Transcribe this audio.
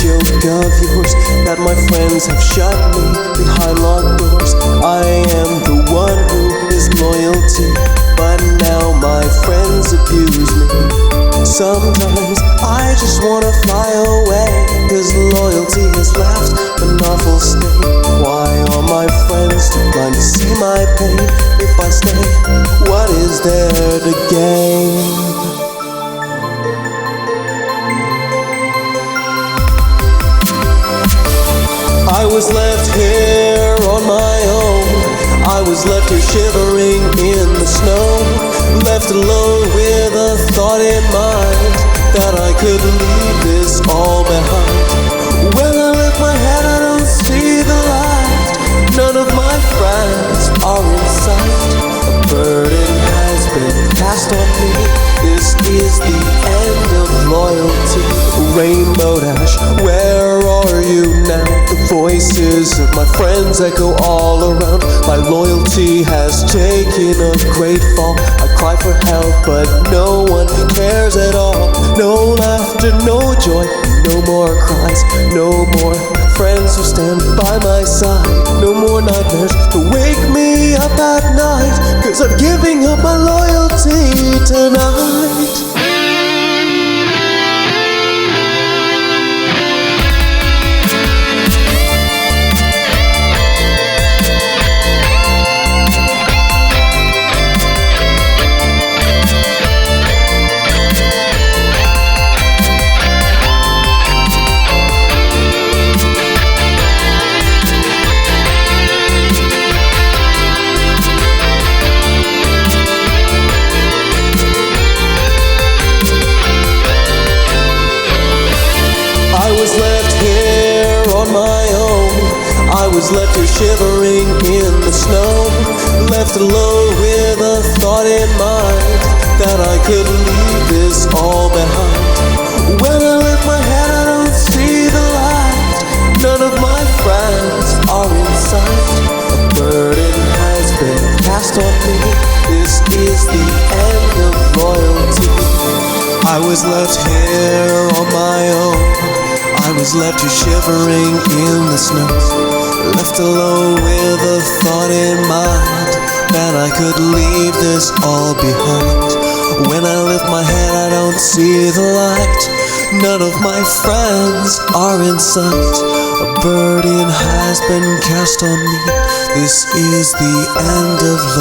joke of yours that my friends have shut me behind locked doors. I am the one who is loyalty, but now my friends abuse me. Sometimes I just wanna fly away, 'cause loyalty has left an awful state. Why are my friends too blind to see my pain? If I stay, what is there to gain? I was left here on my own. I was left here shivering in the snow, left alone with a thought in mind that I could leave this all behind. When I lift my head I don't see the light. None of my friends are in sight. A burden has been cast on me. This is the end of loyalty. Rainbow Dash, where are you now? The voices of my friends echo all around. My loyalty has taken a great fall. I cry for help, but no one cares at all. No laughter, no joy, no more cries, no more friends who stand by my side. No more nightmares to wake me up at night, 'cause I'm giving up my loyalty tonight. I was left here on my own. I was left here shivering in the snow, left alone with a thought in mind that I could leave this all behind. When I lift my head I don't see the light. None of my friends are in sight. A burden has been cast on me. This is the end of loyalty. I was left here on my own. I was left here shivering in the snow, left alone with a thought in mind that I could leave this all behind. When I lift my head I don't see the light. None of my friends are in sight. A burden has been cast on me. This is the end of